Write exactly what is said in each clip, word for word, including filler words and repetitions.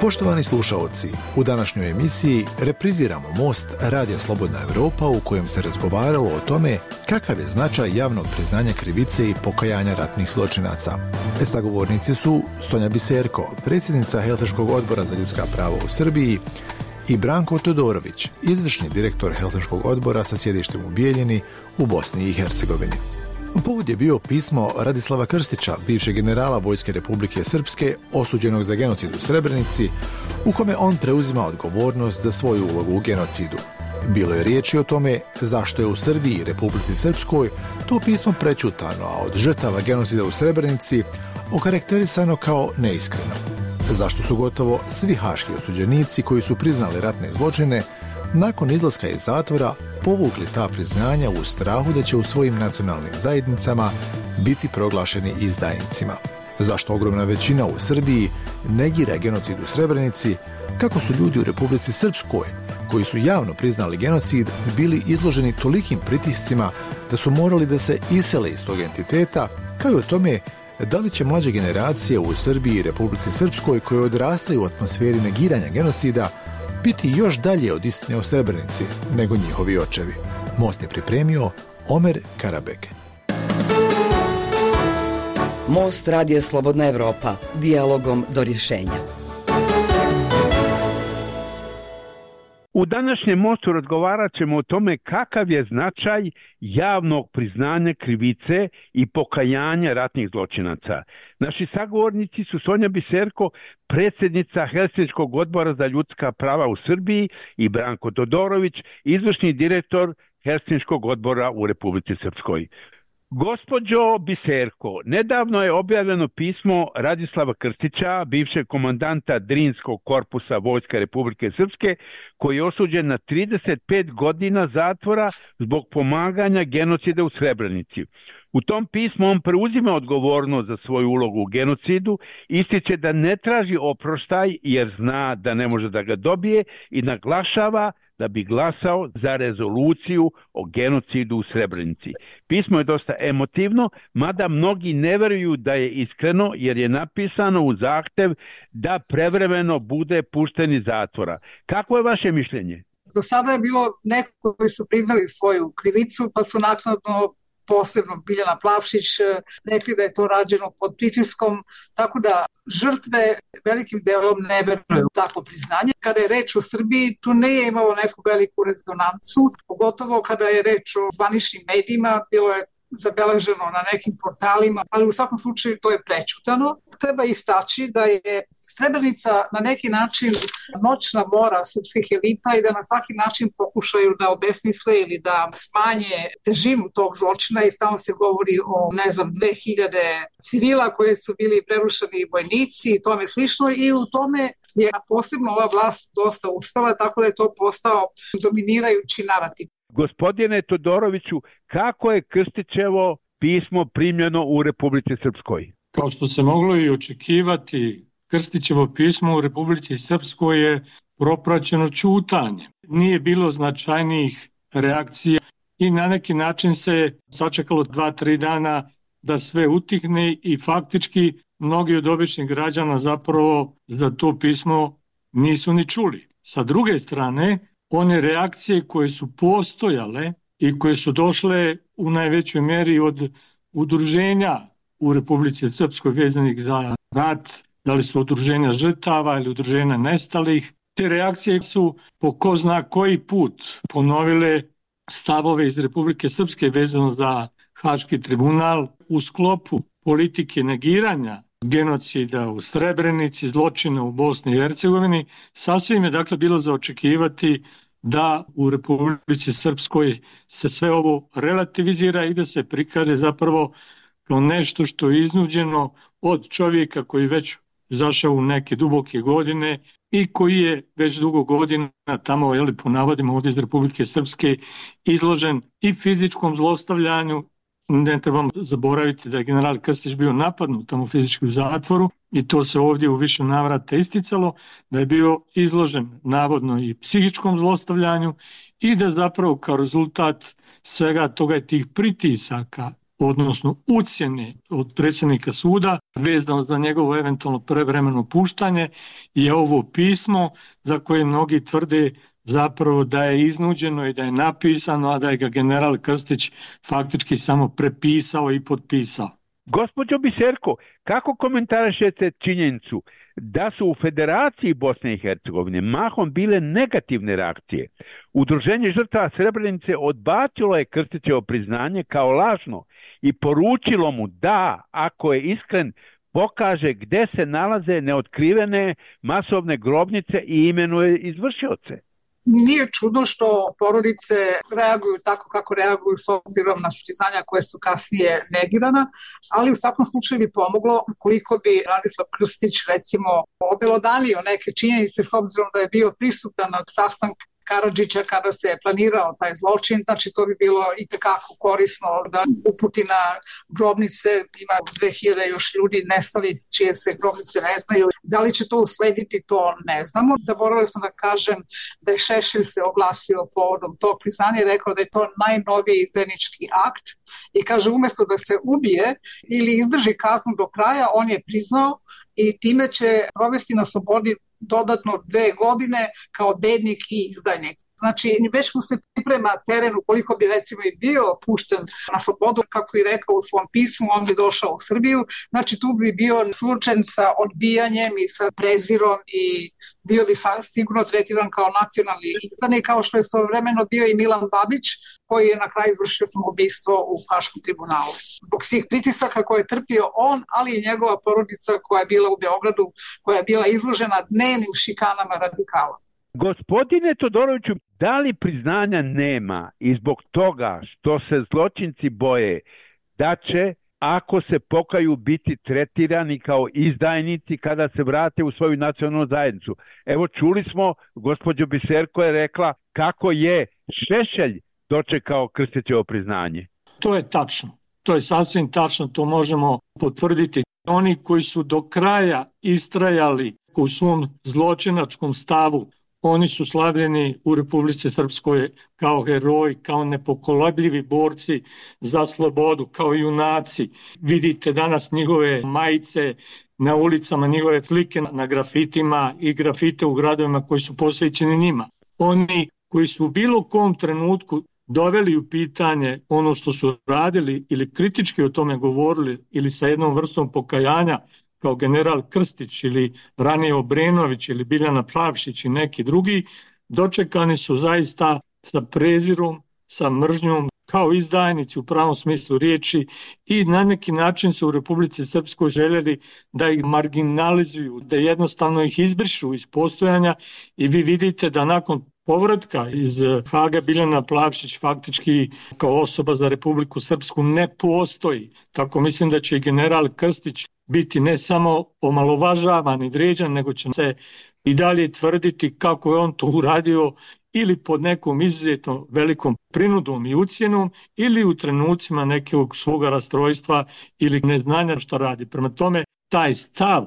Poštovani slušaoci, u današnjoj emisiji repriziramo Most Radio Slobodna Europa u kojem se razgovaralo o tome kakav je značaj javnog priznanja krivice i pokajanja ratnih zločinaca. Sagovornici su Sonja Biserko, predsjednica Helsinškog odbora za ljudska prava u Srbiji, i Branko Todorović, izvršni direktor Helsinškog odbora sa sjedištem u Bijeljini u Bosni i Hercegovini. Povod je bio pismo Radislava Krstića, bivšeg generala Vojske Republike Srpske, osuđenog za genocid u Srebrenici, u kome on preuzima odgovornost za svoju ulogu u genocidu. Bilo je riječi o tome zašto je u Srbiji i Republici Srpskoj to pismo prećutano, a od žrtava genocida u Srebrenici okarakterisano kao neiskreno. Zašto su gotovo svi haški osuđenici koji su priznali ratne zločine nakon izlaska iz zatvora povukli ta priznanja u strahu da će u svojim nacionalnim zajednicama biti proglašeni izdajnicima. Zašto ogromna većina u Srbiji negira genocid u Srebrenici, kako su ljudi u Republici Srpskoj, koji su javno priznali genocid, bili izloženi tolikim pritiscima da su morali da se isele iz tog entiteta, kao i o tome da li će mlađe generacije u Srbiji i Republici Srpskoj koje odrastaju u atmosferi negiranja genocida biti još dalje od istine o Srebrenici nego njihovi očevi. Most je pripremio Omer Karabek. Most Radio Slobodna Evropa, dijalogom do rješenja. U današnjem mostu razgovarat ćemo o tome kakav je značaj javnog priznanja krivice i pokajanja ratnih zločinaca. Naši sagovornici su Sonja Biserko, predsjednica Helsinškog odbora za ljudska prava u Srbiji, i Branko Todorović, izvršni direktor Helsinškog odbora u Republici Srpskoj. Gospođo Biserko, nedavno je objavljeno pismo Radislava Krstića, bivšeg komandanta Drinskog korpusa Vojske Republike Srpske, koji je osuđen na trideset pet godina zatvora zbog pomaganja genocida u Srebrenici. U tom pismu on preuzima odgovornost za svoju ulogu u genocidu, ističe da ne traži oproštaj jer zna da ne može da ga dobije i naglašava da bi glasao za rezoluciju o genocidu u Srebrenici. Pismo je dosta emotivno, mada mnogi ne veruju da je iskreno jer je napisano u zahtev da prevremeno bude pušten iz zatvora. Kako je vaše mišljenje? Do sada je bilo neko koji su priznali svoju krivicu pa su naknadno, posebno Biljana Plavšić, rekli da je to rađeno pod pritiskom, tako da žrtve velikim delom ne veruju takvo priznanje. Kada je reč o Srbiji, tu nije imalo neku veliku rezonancu, pogotovo kada je reč o zvaničnim medijima, bilo je zabeleženo na nekim portalima, ali u svakom slučaju to je prećutano. Treba istaći da je Srebrenica na neki način noćna mora srpskih elita i da na svaki način pokušaju da obesmisle ili da smanje težinu tog zločina i samo se govori o, ne znam, dve hiljade civila koje su bili prerušeni vojnici i tome slično, i u tome je posebno ova vlast dosta uspela, tako da je to postao dominirajući narativ. Gospodine Todoroviću, kako je Krstićevo pismo primljeno u Republici Srpskoj? Kao što se moglo i očekivati, Krstićevo pismo u Republici Srpskoj je propraćeno ćutanjem. Nije bilo značajnijih reakcija i na neki način se sačekalo dva, tri dana da sve utihne i faktički mnogi od običnih građana zapravo za to pismo nisu ni čuli. Sa druge strane, one reakcije koje su postojale i koje su došle u najvećoj mjeri od udruženja u Republici Srpskoj vezanih za rat, da li su udruženja žrtava ili udruženja nestalih, te reakcije su po ko zna koji put ponovile stavove iz Republike Srpske vezano za Haški tribunal u sklopu politike negiranja genocida u Srebrenici, zločina u Bosni i Hercegovini. Sasvim je dakle bilo za očekivati da u Republici Srpskoj se sve ovo relativizira i da se prikaže zapravo kao nešto što je iznuđeno od čovjeka koji već zašao u neke duboke godine i koji je već dugo godina tamo, jeli, po navodima ovdje iz Republike Srpske, izložen i fizičkom zlostavljanju. Ne trebamo zaboraviti da je general Krstić bio napadnut tamo fizički u zatvoru i to se ovdje u više navrata isticalo, da je bio izložen navodno i psihičkom zlostavljanju i da zapravo kao rezultat svega toga i tih pritisaka odnosno ucjene od predsjednika suda vezano za njegovo eventualno prevremeno puštanje je ovo pismo za koje mnogi tvrde zapravo da je iznuđeno i da je napisano, a da je ga general Krstić faktički samo prepisao i potpisao. Gospođo Biserko, kako komentarišete činjenicu da su u Federaciji Bosne i Hercegovine mahom bile negativne reakcije? Udruženje žrtava Srebrenice odbacilo je Krstićevo priznanje kao lažno i poručilo mu da, ako je iskren, pokaže gde se nalaze neotkrivene masovne grobnice i imenuje izvršioce. Nije čudno što porodice reaguju tako kako reaguju s obzirom na priznanja koje su kasnije negirana, ali u svakom slučaju bi pomoglo koliko bi Radislav Krstić recimo obelodanio neke činjenice s obzirom da je bio prisutan na sastanku Karadžića kada se je planirao taj zločin, znači to bi bilo i tekako korisno da uputi na grobnice, ima dve hiljade još ljudi nestali čije se grobnice ne znaju. Da li će to uslediti, to ne znamo. Zaboravila sam da kažem da je Šešelj se oglasio povodom tog priznanja i rekao da je to najnoviji izdajnički akt i kaže umjesto da se ubije ili izdrži kaznu do kraja, on je priznao i time će provesti na slobodi dodatno dve godine kao bednik i izdajnik. Znači, već mu se priprema teren ukoliko bi recimo i bio pušten na slobodu, kako je rekao u svom pismu, on bi došao u Srbiju, znači tu bi bio suočen sa odbijanjem i sa prezirom i bio bi sigurno tretiran kao nacionalni izdanik, kao što je svojevremeno bio i Milan Babić, koji je na kraju izvršio samoubistvo u Haškom tribunalu. Zbog svih pritisaka koje je trpio on, ali i njegova porodica koja je bila u Beogradu, koja je bila izložena dnevnim šikanama radikala. Gospodine Todoroviću, da li priznanja nema i zbog toga što se zločinci boje da će, ako se pokaju, biti tretirani kao izdajnici kada se vrate u svoju nacionalnu zajednicu? Evo, čuli smo, gospođo Biserko je rekla kako je Šešelj dočekao Krstićevo priznanje. To je tačno. To je sasvim tačno, to možemo potvrditi. Oni koji su do kraja istrajali u svom zločinačkom stavu, oni su slavljeni u Republici Srpskoj kao heroji, kao nepokolebljivi borci za slobodu, kao junaci. Vidite danas njihove majice na ulicama, njihove slike na grafitima i grafite u gradovima koji su posvećeni njima. Oni koji su u bilo kom trenutku doveli u pitanje ono što su radili ili kritički o tome govorili ili sa jednom vrstom pokajanja, kao general Krstić ili ranije Obrenović ili Biljana Plavšić i neki drugi, dočekani su zaista sa prezirom, sa mržnjom, kao izdajnici u pravom smislu riječi i na neki način su u Republici Srpskoj željeli da ih marginalizuju, da jednostavno ih izbrišu iz postojanja i vi vidite da nakon povratka iz Haga Biljana Plavšić faktički kao osoba za Republiku Srpsku ne postoji. Tako mislim da će i general Krstić biti ne samo omalovažavan i vrijeđan, nego će se i dalje tvrditi kako je on to uradio ili pod nekom izuzetno velikom prinudom i ucjenom ili u trenucima nekog svoga rastrojstva ili neznanja što radi. Prema tome, taj stav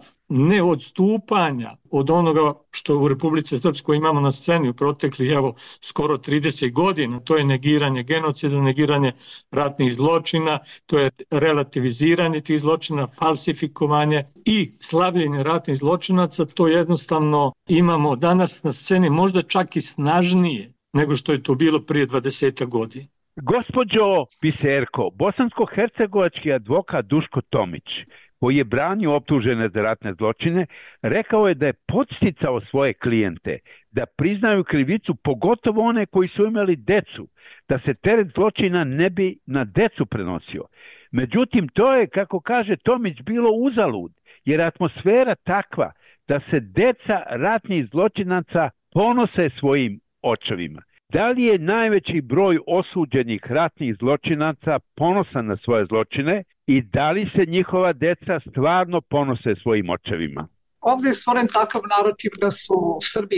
neodstupanja od onoga što u Republici Srpskoj imamo na sceni u proteklih evo skoro trideset godina, to je negiranje genocida, negiranje ratnih zločina, to je relativiziranje tih zločina, falsifikovanje i slavljenje ratnih zločinaca, to jednostavno imamo danas na sceni možda čak i snažnije nego što je to bilo prije dvadeset godina. Gospođo Biserko, bosansko-hercegovački advokat Duško Tomić, koji je branio optužene za ratne zločine, rekao je da je podsticao svoje klijente da priznaju krivicu, pogotovo one koji su imali decu, da se teret zločina ne bi na decu prenosio. Međutim, to je, kako kaže Tomić, bilo uzalud, jer atmosfera takva da se deca ratnih zločinaca ponose svojim očevima. Da li je najveći broj osuđenih ratnih zločinaca ponosan na svoje zločine i da li se njihova deca stvarno ponose svojim očevima? Ovdje je stvoren takav narativ da su Srbi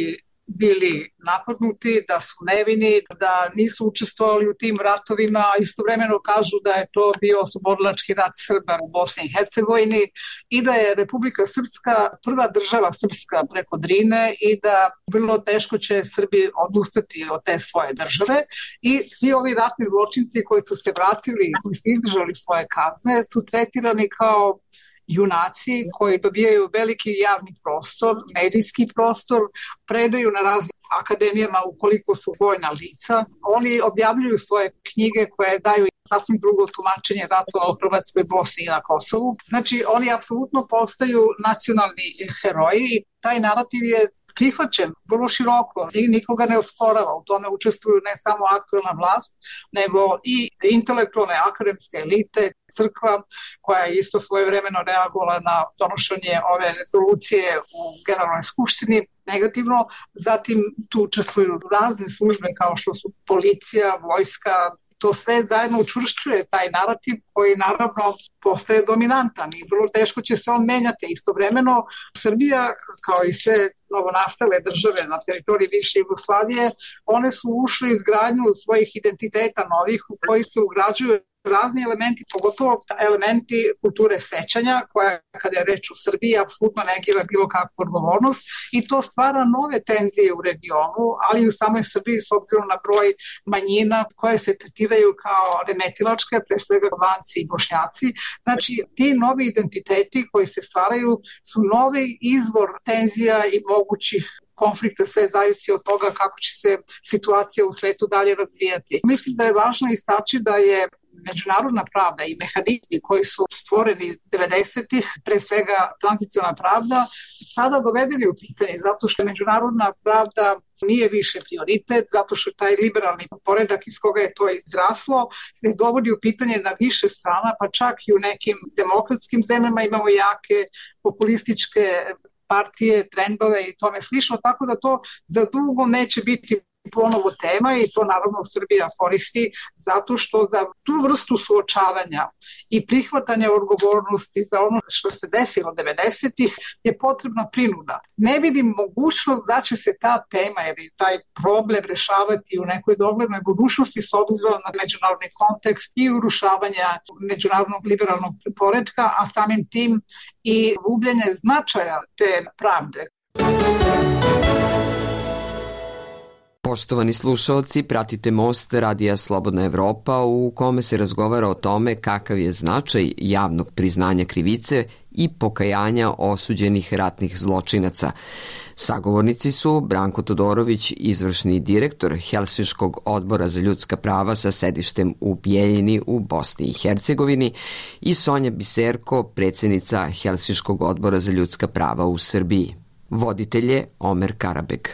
bili napadnuti, da su nevini, da nisu učestvovali u tim ratovima, a istovremeno kažu da je to bio oslobodilački rat Srba u Bosni i Hercegovini i da je Republika Srpska prva država srpska preko Drine i da vrlo teško će Srbi odustati od te svoje države. I svi ovi ratni zločinci koji su se vratili, koji su izdržali svoje kazne, su tretirani kao junaci koji dobijaju veliki javni prostor, medijski prostor, predaju na raznim akademijama ukoliko su vojna lica. Oni objavljuju svoje knjige koje daju sasvim drugo tumačenje ratova u Hrvatskoj, Bosni i na Kosovu. Znači, oni apsolutno postaju nacionalni heroji i taj narativ je prihvaćen vrlo široko i nikoga ne osporava. U tome učestvuju ne samo aktuelna vlast, nego i intelektualne akademske elite, crkva koja je isto svojevremeno reagovala na donošenje ove rezolucije u Generalnoj skupštini negativno. Zatim tu učestvuju razne službe kao što su policija, vojska. To sve zajedno učvršćuje taj narativ koji naravno postaje dominantan i vrlo teško će se on menjati. Istovremeno Srbija, kao i sve novonastale države na teritoriji bivše Jugoslavije, one su ušli u izgradnju svojih identiteta novih u koji se ugrađuju razni elementi, pogotovo elementi kulture sećanja, koja kada je reč o Srbiji apsolutno negira bilo kakvu odgovornost i to stvara nove tenzije u regionu, ali i u samoj Srbiji s obzirom na broj manjina koje se tretiraju kao remetilačke, pre svega Albanci i Bošnjaci. Znači, ti novi identiteti koji se stvaraju su novi izvor tenzija i mogućih konflikta, sve zavisi od toga kako će se situacija u svetu dalje razvijati. Mislim da je važno istaći da je međunarodna pravda i mehanizmi koji su stvoreni devedesetih, pre svega tranziciona pravda, sada dovedeni u pitanje zato što međunarodna pravda nije više prioritet, zato što taj liberalni poredak iz koga je to izraslo se dovodi u pitanje na više strana, pa čak i u nekim demokratskim zemljama imamo jake populističke partije, trendove i tome slično, tako da to za dugo neće biti ponovo tema i to naravno Srbija koristi zato što za tu vrstu suočavanja i prihvatanja odgovornosti za ono što se desilo devedesetih je potrebna prinuda. Ne vidim mogućnost da će se ta tema ili taj problem rešavati u nekoj doglednoj budućnosti s obzirom na međunarodni kontekst i urušavanja međunarodnog liberalnog poretka, a samim tim i gubljenje značaja te pravde. Poštovani slušaoci, pratite Most Radija Slobodna Evropa u kome se razgovara o tome kakav je značaj javnog priznanja krivice i pokajanja osuđenih ratnih zločinaca. Sagovornici su Branko Todorović, izvršni direktor Helsinškog odbora za ljudska prava sa sedištem u Bijeljini u Bosni i Hercegovini i Sonja Biserko, predsjednica Helsinškog odbora za ljudska prava u Srbiji. Voditelj je Omer Karabeg.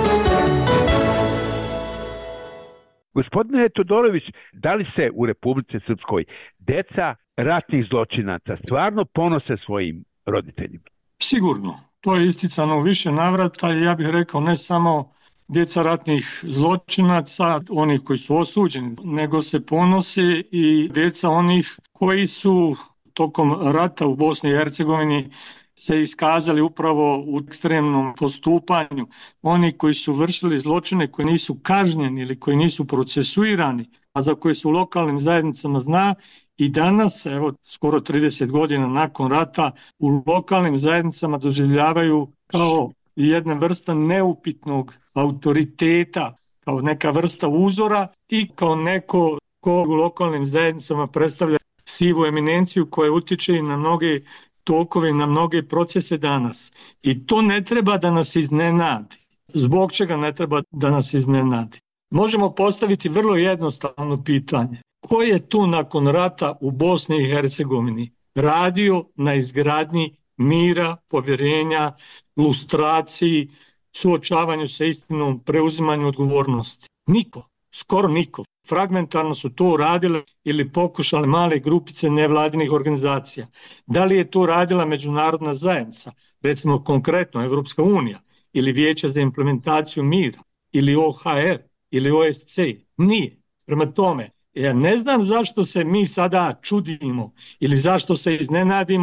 Gospodine Todorović, da li se u Republici Srpskoj deca ratnih zločinaca stvarno ponose svojim roditeljima? Sigurno. To je isticano u više navrata i ja bih rekao ne samo djeca ratnih zločinaca, onih koji su osuđeni, nego se ponose i djeca onih koji su tokom rata u Bosni i Hercegovini se iskazali upravo u ekstremnom postupanju. Oni koji su vršili zločine koji nisu kažnjeni ili koji nisu procesuirani, a za koje su u lokalnim zajednicama zna i danas, evo skoro trideset godina nakon rata, u lokalnim zajednicama doživljavaju kao jedna vrsta neupitnog autoriteta, kao neka vrsta uzora i kao neko ko u lokalnim zajednicama predstavlja sivu eminenciju koja utiče i na mnoge tokove, na mnoge procese danas. I to ne treba da nas iznenadi. Zbog čega ne treba da nas iznenadi? Možemo postaviti vrlo jednostavno pitanje. Ko je tu nakon rata u Bosni i Hercegovini radio na izgradnji mira, povjerenja, lustraciji, suočavanju sa istinom, preuzimanju odgovornosti? Niko, skoro niko. Fragmentarno su to uradile ili pokušale male grupice nevladinih organizacija. Da li je to radila međunarodna zajednica, recimo konkretno Evropska unija ili Vijeće za implementaciju mira ili O H R ili O S C? Nije. Prema tome, ja ne znam zašto se mi sada čudimo ili zašto se iznenadimo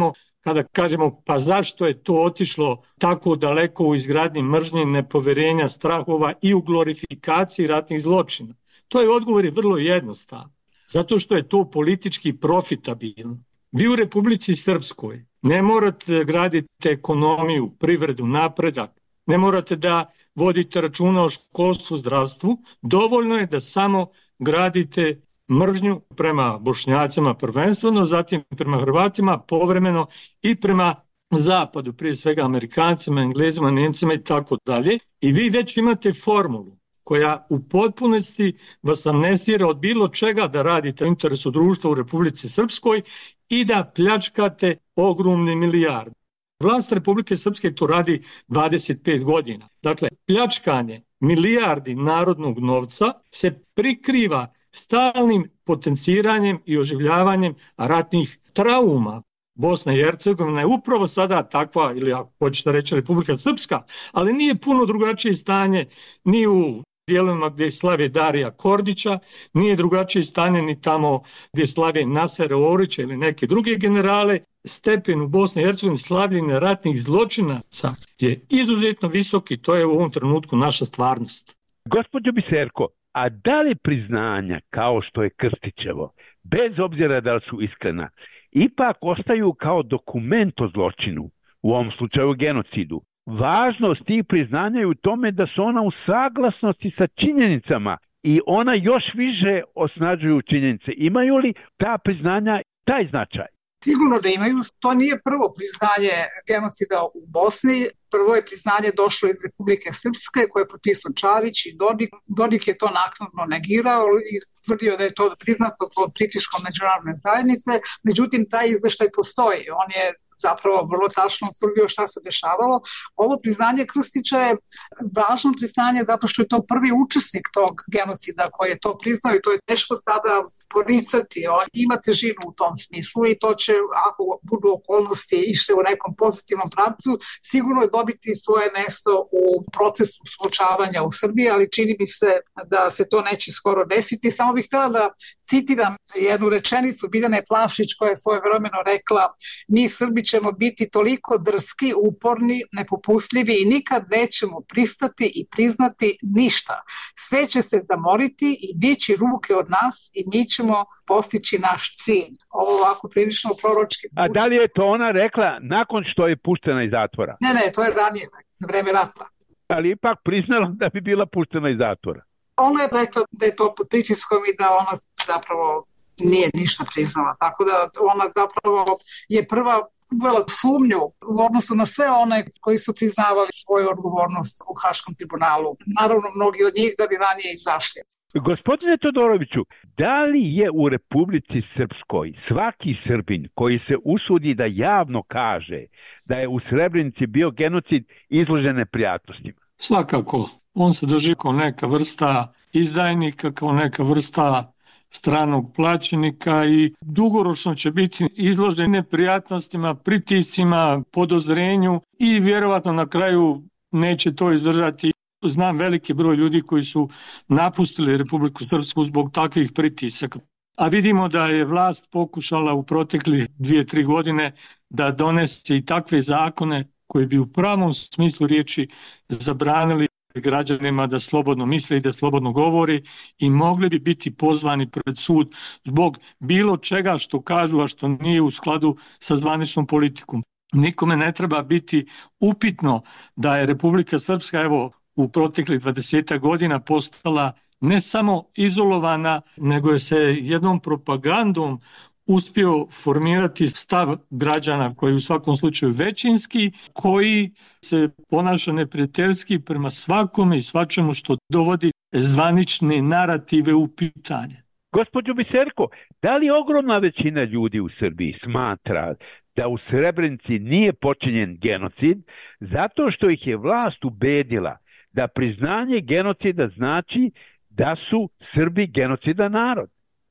kada kažemo pa zašto je to otišlo tako daleko u izgradnji mržnje, nepoverenja, strahova i u glorifikaciji ratnih zločina. To je odgovor je vrlo jednostavan. Zato što je to politički profitabilno. Vi u Republici Srpskoj ne morate graditi ekonomiju, privredu, napredak, ne morate da vodite računa o školstvu, zdravstvu, dovoljno je da samo gradite mržnju prema Bošnjacima prvenstveno, zatim prema Hrvatima, povremeno i prema Zapadu, prije svega Amerikancima, Englezima, Nemcima i tako dalje. I vi već imate formulu koja u potpunosti vas amnestira od bilo čega da radite u interesu društva u Republici Srpskoj i da pljačkate ogromne milijarde. Vlast Republike Srpske to radi dvadeset pet godina. Dakle, pljačkanje milijardi narodnog novca se prikriva stalnim potenciranjem i oživljavanjem ratnih trauma. Bosna i Hercegovina je upravo sada takva, ili ako hoćete reći Republika Srpska, ali nije puno drugačije stanje ni u dijelovima gdje slave Darija Kordića, nije drugačije stanje ni tamo gdje slave Nasera Orića ili neke druge generale. Stepen u Bosni i Hercegovini slavljenja ratnih zločinaca je izuzetno visok i to je u ovom trenutku naša stvarnost. Gospođo Biserko, a da li priznanja kao što je Krstićevo, bez obzira da li su iskrena, ipak ostaju kao dokument o zločinu, u ovom slučaju genocidu? Važnost tih priznanja je u tome da su ona u saglasnosti sa činjenicama i ona još više osnažuju činjenice. Imaju li ta priznanja taj značaj? Sigurno da imaju. To nije prvo priznanje genocida u Bosni. Prvo je priznanje došlo iz Republike Srpske koje je potpisao Čavić i Dodik. Dodik je to naknadno negirao i tvrdio da je to priznato pod pritiskom međunarodne zajednice. Međutim, taj izveštaj postoji. On je zapravo vrlo tačno utvrdio šta se dešavalo. Ovo priznanje Krstića je važno priznanje zato što je to prvi učesnik tog genocida koji je to priznao i to je teško sada poricati. On ima težinu u tom smislu i to će, ako budu okolnosti išle u nekom pozitivnom pravcu, sigurno je dobiti svoje mesto u procesu suočavanja u Srbiji, ali čini mi se da se to neće skoro desiti. Samo bih htjela da citiram jednu rečenicu Biljane Plavšić koja je svojevremeno rekla: mi Srbi ćemo biti toliko drski, uporni, nepopustljivi i nikad nećemo pristati i priznati ništa. Sve će se zamoriti i dići ruke od nas i mi ćemo postići naš cilj. Ovo ovako prilično proročki zvuči. A da li je to ona rekla nakon što je puštena iz zatvora? Ne, ne, to je ranije, na vreme rata. Ali ipak priznala da bi bila puštena iz zatvora. Ona je rekla da je to pod pritiskom i da ona zapravo nije ništa priznala. Tako da ona zapravo je prva uvela sumnju u odnosu na sve one koji su priznavali svoju odgovornost u Haškom tribunalu. Naravno, mnogi od njih da bi ranije izašli. Gospodine Todoroviću, da li je u Republici Srpskoj svaki Srbin koji se usudi da javno kaže da je u Srebrenici bio genocid izložen neprijatnostima? Svakako. On se doživi kao neka vrsta izdajnika, kao neka vrsta stranog plaćenika i dugoročno će biti izložen neprijatnostima, pritiscima, podozrenju i vjerovatno na kraju neće to izdržati. Znam veliki broj ljudi koji su napustili Republiku Srpsku zbog takvih pritisaka. A vidimo da je vlast pokušala u proteklih dvije, tri godine da donese i takve zakone koji bi u pravom smislu riječi zabranili građanima da slobodno misle i da slobodno govori i mogli bi biti pozvani pred sud zbog bilo čega što kažu, a što nije u skladu sa zvaničnom politikom. Nikome ne treba biti upitno da je Republika Srpska evo u proteklih dvadeset godina postala ne samo izolovana, nego je se jednom propagandom uspio formirati stav građana koji je u svakom slučaju većinski, koji se ponaša neprijateljski prema svakome i svačemu što dovodi zvanične narative u pitanje. Gospođo Biserko, da li ogromna većina ljudi u Srbiji smatra da u Srebrenici nije počinjen genocid zato što ih je vlast ubedila da priznanje genocida znači da su Srbi genocidan narod?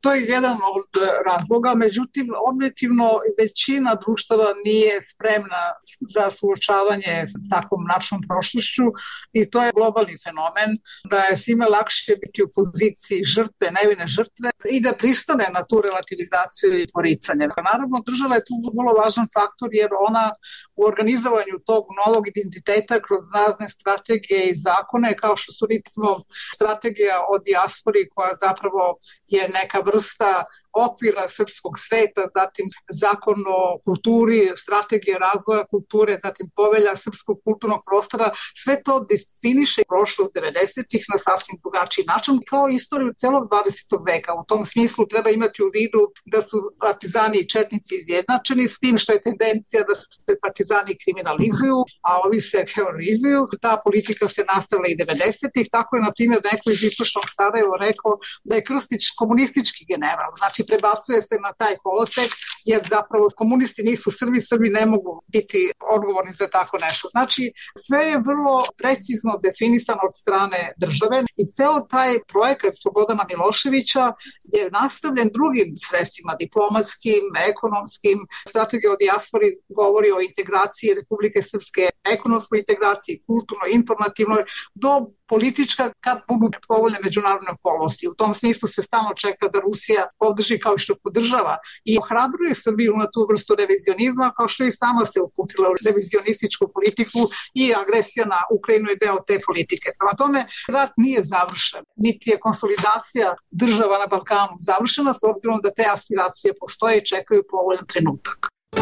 To je jedan od razloga, međutim, objektivno većina društava nije spremna za suočavanje s takvom mračnom prošlošću i to je globalni fenomen, da je svima lakše biti u poziciji žrtve, nevine žrtve i da pristane na tu relativizaciju i poricanje. Naravno, država je tu vrlo važan faktor jer ona u organizovanju tog novog identiteta kroz razne strategije i zakone, kao što su recimo strategija o dijaspori koja zapravo je neka vrsta okvira srpskog sveta, zatim zakon o kulturi, strategije razvoja kulture, zatim povelja srpskog kulturnog prostora, sve to definiše prošlost devedesetih na sasvim drugačiji način, kao istoriju celog dvadesetog veka. U tom smislu treba imati u vidu da su partizani i četnici izjednačeni s tim što je tendencija da se partizani kriminalizuju, a ovi se heroizuju. Ta politika se nastavila i devedesetih, tako je, na primjer, neko iz istočnog Sarajeva rekao da je Krstić komunistički general. Znači, prebacuje se na taj kolosek, jer zapravo komunisti nisu Srbi, Srbi ne mogu biti odgovorni za tako nešto. Znači, sve je vrlo precizno definisano od strane države i ceo taj projekat Slobodana Miloševića je nastavljen drugim sredstvima, diplomatskim, ekonomskim. Strategija o dijaspori govori o integraciji Republike Srpske, ekonomskoj integraciji, kulturnoj, informativnoj, do politička kad budu povoljne međunarodne okolnosti. U tom smislu se stalno čeka da Rusija podrži kao što podržava i ohrabruje Srbiju na tu vrstu revizionizma, kao što i sama se uputila u revizionističku politiku i agresija na Ukrajinu je deo te politike. Prema tome, rat nije završen, niti je konsolidacija država na Balkanu završena, s obzirom da te aspiracije postoje i čekaju povoljan trenutak.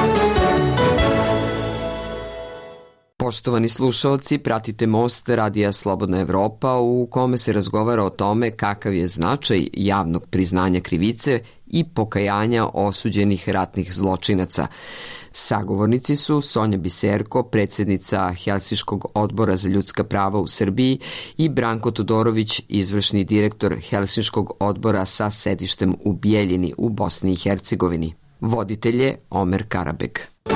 Poštovani slušaoci, pratite Most Radija Slobodna Evropa u kome se razgovara o tome kakav je značaj javnog priznanja krivice i pokajanja osuđenih ratnih zločinaca. Sagovornici su Sonja Biserko, predsjednica Helsinškog odbora za ljudska prava u Srbiji i Branko Todorović, izvršni direktor Helsinškog odbora sa sedištem u Bijeljini u Bosni i Hercegovini. Voditelj je Omer Karabek.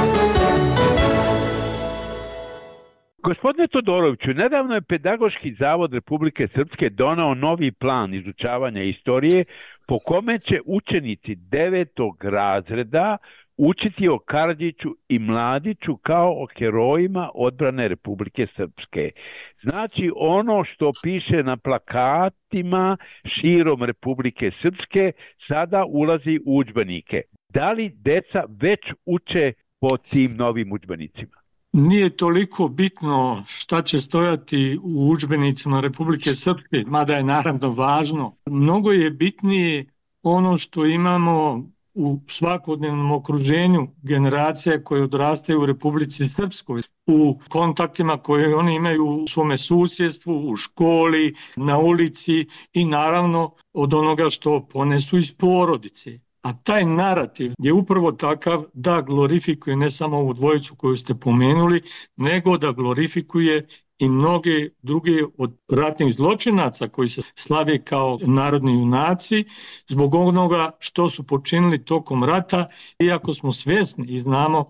Gospodine Todoroviću, nedavno je Pedagoški zavod Republike Srpske donao novi plan izučavanja istorije po kome će učenici devetog razreda učiti o Karadžiću i Mladiću kao o herojima odbrane Republike Srpske. Znači ono što piše na plakatima širom Republike Srpske sada ulazi u udžbenike. Da li deca već uče po tim novim udžbenicima? Nije toliko bitno šta će stojati u udžbenicima Republike Srpske, mada je naravno važno. Mnogo je bitnije ono što imamo u svakodnevnom okruženju generacija koje odrastaju u Republici Srpskoj, u kontaktima koje oni imaju u svome susjedstvu, u školi, na ulici i naravno od onoga što ponesu iz porodice. A taj narativ je upravo takav da glorifikuje ne samo ovu dvojicu koju ste pomenuli, nego da glorifikuje i mnoge druge od ratnih zločinaca koji se slave kao narodni junaci zbog onoga što su počinili tokom rata, iako smo svjesni i znamo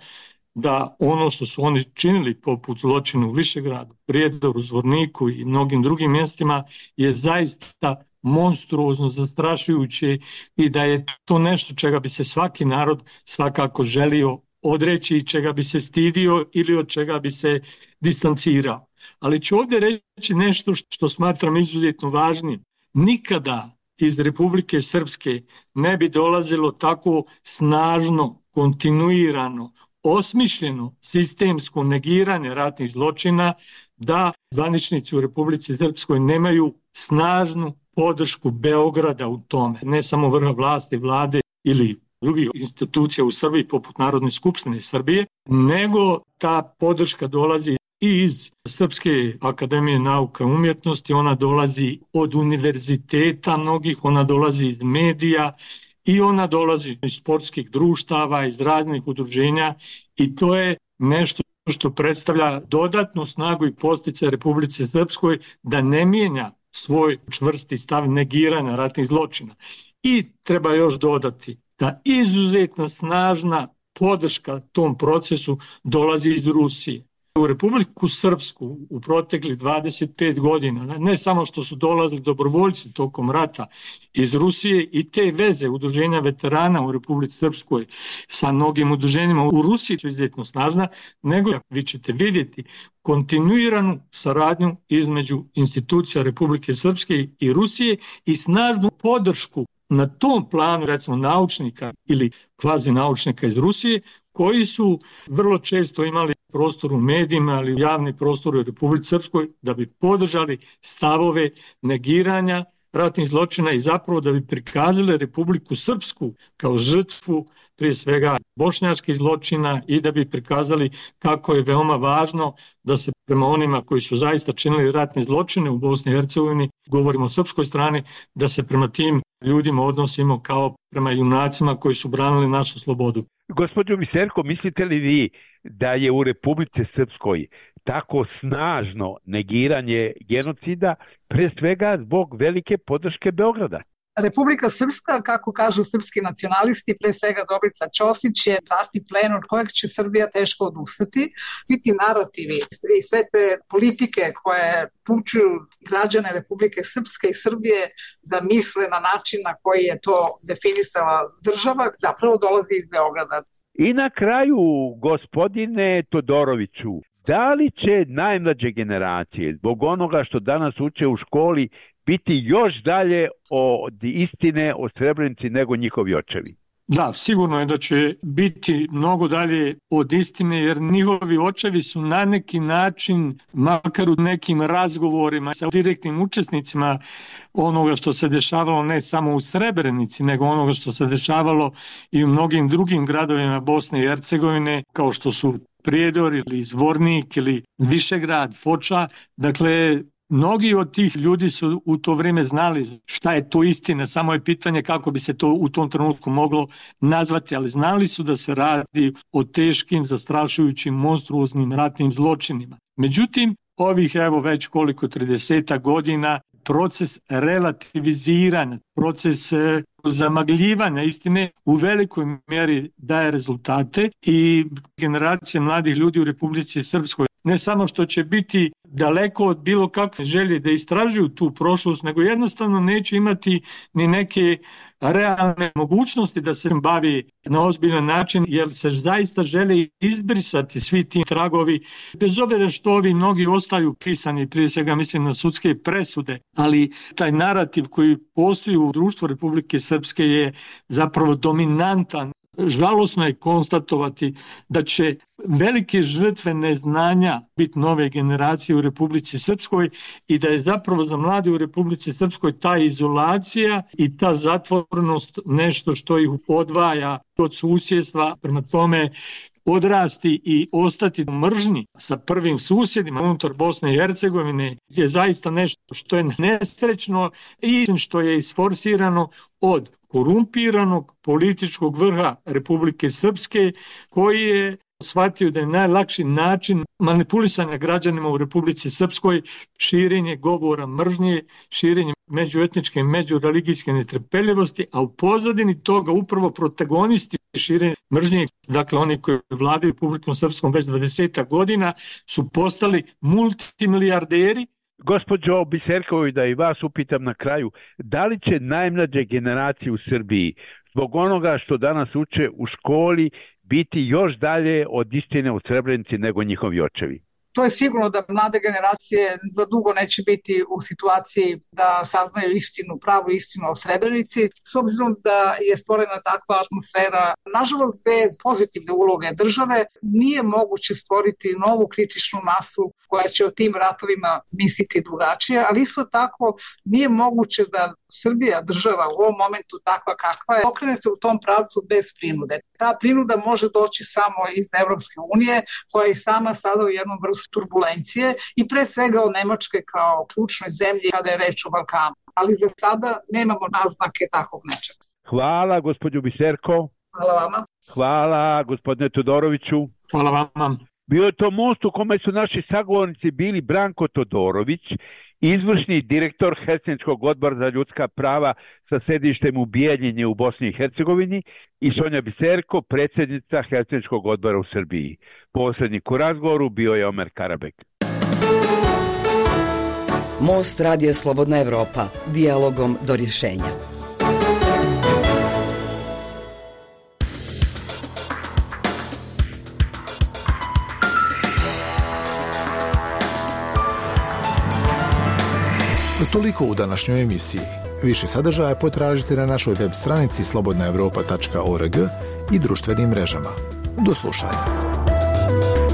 da ono što su oni činili poput zločina u Višegradu, Prijedoru, Zvorniku i mnogim drugim mjestima je zaista monstruozno, zastrašujuće i da je to nešto čega bi se svaki narod svakako želio odreći i čega bi se stidio ili od čega bi se distancirao. Ali ću ovdje reći nešto što smatram izuzetno važnim. Nikada iz Republike Srpske ne bi dolazilo tako snažno, kontinuirano, osmišljeno sistemsko negiranje ratnih zločina da zvaničnici u Republici Srpskoj nemaju snažnu podršku Beograda u tome, ne samo vrha vlasti, vlade ili drugih institucija u Srbiji poput Narodne skupštine Srbije, nego ta podrška dolazi i iz Srpske akademije nauka i umjetnosti, ona dolazi od univerziteta mnogih, ona dolazi iz medija i ona dolazi iz sportskih društava, iz raznih udruženja i to je nešto što predstavlja dodatnu snagu i podsticaj Republici Srpskoj da ne mijenja svoj čvrsti stav negiranja ratnih zločina. I treba još dodati da izuzetno snažna podrška tom procesu dolazi iz Rusije. U Republiku Srpsku u proteklih dvadeset pet godina, ne samo što su dolazili dobrovoljci tokom rata iz Rusije i te veze udruženja veterana u Republici Srpskoj sa mnogim udruženjima u Rusiji su izuzetno snažna, nego vi ćete vidjeti kontinuiranu saradnju između institucija Republike Srpske i Rusije i snažnu podršku na tom planu, recimo naučnika ili kvazi naučnika iz Rusije, koji su vrlo često imali prostor u medijima, ali u javni prostor u Republici Srpskoj, da bi podržali stavove negiranja ratnih zločina i zapravo da bi prikazali Republiku Srpsku kao žrtvu prije svega bošnjačkih zločina i da bi prikazali kako je veoma važno da se prema onima koji su zaista činili ratne zločine u Bosni i Hercegovini, govorimo o srpskoj strani, da se prema tim ljudima odnosimo kao prema junacima koji su branili našu slobodu. Gospođo Biserko, mislite li vi da je u Republici Srpskoj tako snažno negiranje genocida pre svega zbog velike podrške Beograda? Republika Srpska, kako kažu srpski nacionalisti, pre svega Dobrica Ćosić, je ratni plen od kojeg će Srbija teško odustati. Svi ti narativi i sve te politike koje pučuju građane Republike Srpske i Srbije da misle na način na koji je to definisala država, zapravo dolazi iz Beograda. I na kraju, gospodine Todoroviću, da li će najmlađe generacije, zbog onoga što danas uče u školi, biti još dalje od istine o Srebrenici nego njihovi očevi? Da, sigurno je da će biti mnogo dalje od istine, jer njihovi očevi su na neki način, makar u nekim razgovorima sa direktnim učesnicima onoga što se dešavalo ne samo u Srebrenici, nego onoga što se dešavalo i u mnogim drugim gradovima Bosne i Hercegovine, kao što su Prijedor ili Zvornik ili Višegrad, Foča. Dakle, mnogi od tih ljudi su u to vrijeme znali šta je to istina, samo je pitanje kako bi se to u tom trenutku moglo nazvati, ali znali su da se radi o teškim, zastrašujućim, monstruoznim ratnim zločinima. Međutim, ovih evo već koliko trideset godina proces relativiziranja, proces zamagljivanja istine u velikoj mjeri daje rezultate i generacije mladih ljudi u Republici Srpskoj ne samo što će biti daleko od bilo kakve želje da istražuju tu prošlost, nego jednostavno neće imati ni neke realne mogućnosti da se bavi na ozbiljan način, jer se zaista žele izbrisati svi ti tragovi, bez obzira što ovi mnogi ostaju pisani, prije svega mislim na sudske presude, ali taj narativ koji postoji u društvu Republike Srpske je zapravo dominantan. Žalosno je konstatovati da će velike žrtve neznanja biti nove generacije u Republici Srpskoj i da je zapravo za mlade u Republici Srpskoj ta izolacija i ta zatvorenost nešto što ih odvaja od susjedstva. Prema tome, odrasti i ostati u mržnji sa prvim susjedima unutar Bosne i Hercegovine je zaista nešto što je nesrećno i što je isforsirano od korumpiranog političkog vrha Republike Srpske, koji je shvatio da je najlakši način manipulisanja građanima u Republici Srpskoj širenje govora mržnje, širenje međuetničke i međureligijske netrpeljivosti, a u pozadini toga upravo protagonisti širenja mržnje, dakle oni koji vladaju Republikom Srpskom već dvadeset godina, su postali multimilijarderi. Gospođo Biserković, da i vas upitam na kraju, da li će najmlađe generacije u Srbiji zbog onoga što danas uče u školi biti još dalje od istine u Srebrenici nego njihovi očevi? To je sigurno da mlade generacije za dugo neće biti u situaciji da saznaju istinu, pravu istinu o Srebrenici, s obzirom da je stvorena takva atmosfera. Nažalost, bez pozitivne uloge države nije moguće stvoriti novu kritičnu masu koja će o tim ratovima misliti drugačije, ali isto tako nije moguće da Srbija, država u ovom momentu takva kakva je, okrene se u tom pravcu bez prinude. Ta prinuda može doći samo iz Evropske unije, koja je sama sada u jednom vrstu turbulencije i pre svega od Nemačke kao ključnoj zemlji kada je reč o Balkanu. Ali za sada nemamo naznake takvog nečega. Hvala, gospođo Biserko. Hvala vama. Hvala, gospodine Todoroviću. Hvala vama. Bio je to most u kome su naši sagovornici bili Branko Todorović izvršni direktor Helsinškog odbora za ljudska prava sa sedištem u Bijeljini u Bosni i Hercegovini i Sonja Biserko, predsjednica Helsinškog odbora u Srbiji. Posrednik u razgovoru bio je Omer Karabek. Most Radija Slobodna Evropa, dijalogom do rješenja. Toliko u današnjoj emisiji. Više sadržaja potražite na našoj web stranici slobodna evropa tačka org i društvenim mrežama. Do slušanja.